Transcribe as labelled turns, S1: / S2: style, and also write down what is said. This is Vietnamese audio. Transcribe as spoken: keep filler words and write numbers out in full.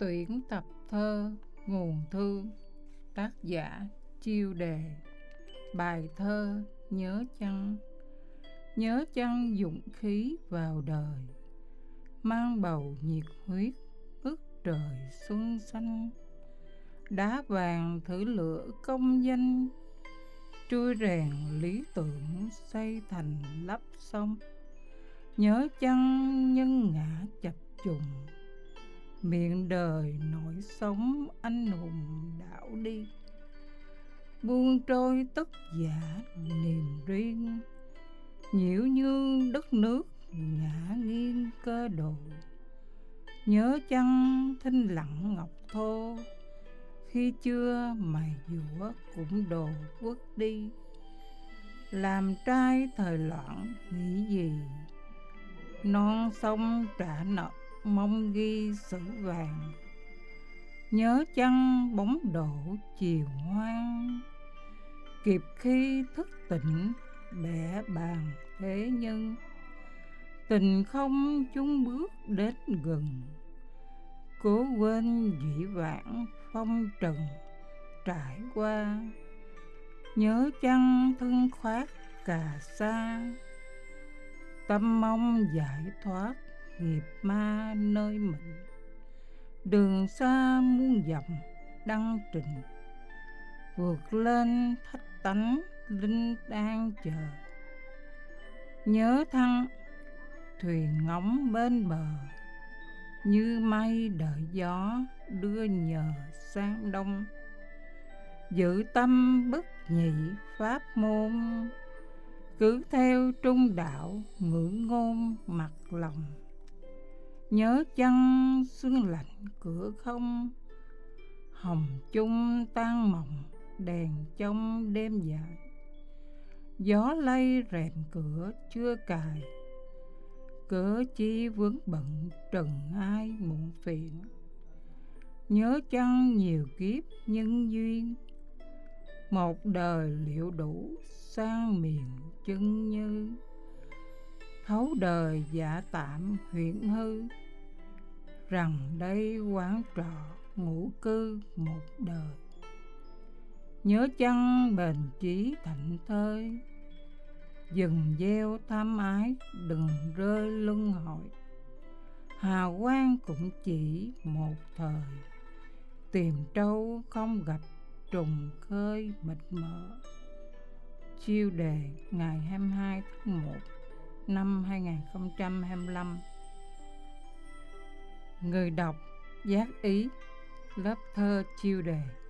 S1: Tuyển tập thơ Nguồn Thư. Tác giả Chiêu Đề. Bài thơ Nhớ Chăng. Nhớ chăng dụng khí vào đời, mang bầu nhiệt huyết ức trời xuân xanh. Đá vàng thử lửa công danh, trui rèn lý tưởng xây thành lấp sông. Nhớ chăng nhân ngã chập trùng, miệng đời nổi sống anh hùng đảo đi. Buông trôi tất giả niềm riêng, nhiễu nhương đất nước ngã nghiêng cơ đồ. Nhớ chăng thinh lặng ngọc thô, khi chưa mài dũa cũng đồ vứt đi. Làm trai thời loạn nghĩ gì, non sông trả nợ mong ghi sử vàng. Nhớ chăng bóng đổ chiều hoang, kịp khi thức tỉnh bẻ bàng thế nhân. Tình không chung bước đến gần, cố quên dĩ vãng phong trần trải qua. Nhớ chăng thân khoác cà sa, tâm mong giải thoát nghiệp ma nơi mình. Đường xa muôn dặm đăng trình, vượt lên thách tánh linh đang chờ. Nhớ thăng thuyền ngóng bên bờ, như mây đợi gió đưa nhờ sang đông. Giữ tâm bất nhị pháp môn, cứ theo trung đạo ngưỡng ngôn mặt lòng. Nhớ chăng sương lạnh cửa không, hồng chung tan mộng đèn trong đêm dài. Gió lay rèm cửa chưa cài, cớ chi vướng bận trần ai muộn phiền. Nhớ chăng nhiều kiếp nhân duyên, một đời liệu đủ sang miền chân như. Thấu đời giả tạm huyễn hư, rằng đây quán trọ ngụ cư một đời. Nhớ chăng bền chí thảnh thơi, dừng gieo tham ái đừng rơi luân hồi. Hào quang cũng chỉ một thời, tìm trâu không gặp trùng khơi mịt mờ. Chiêu đề ngày hai mươi hai tháng một năm hai nghìn không trăm hai mươi lăm. Người đọc Giác Ý, lớp thơ Chiêu Đề.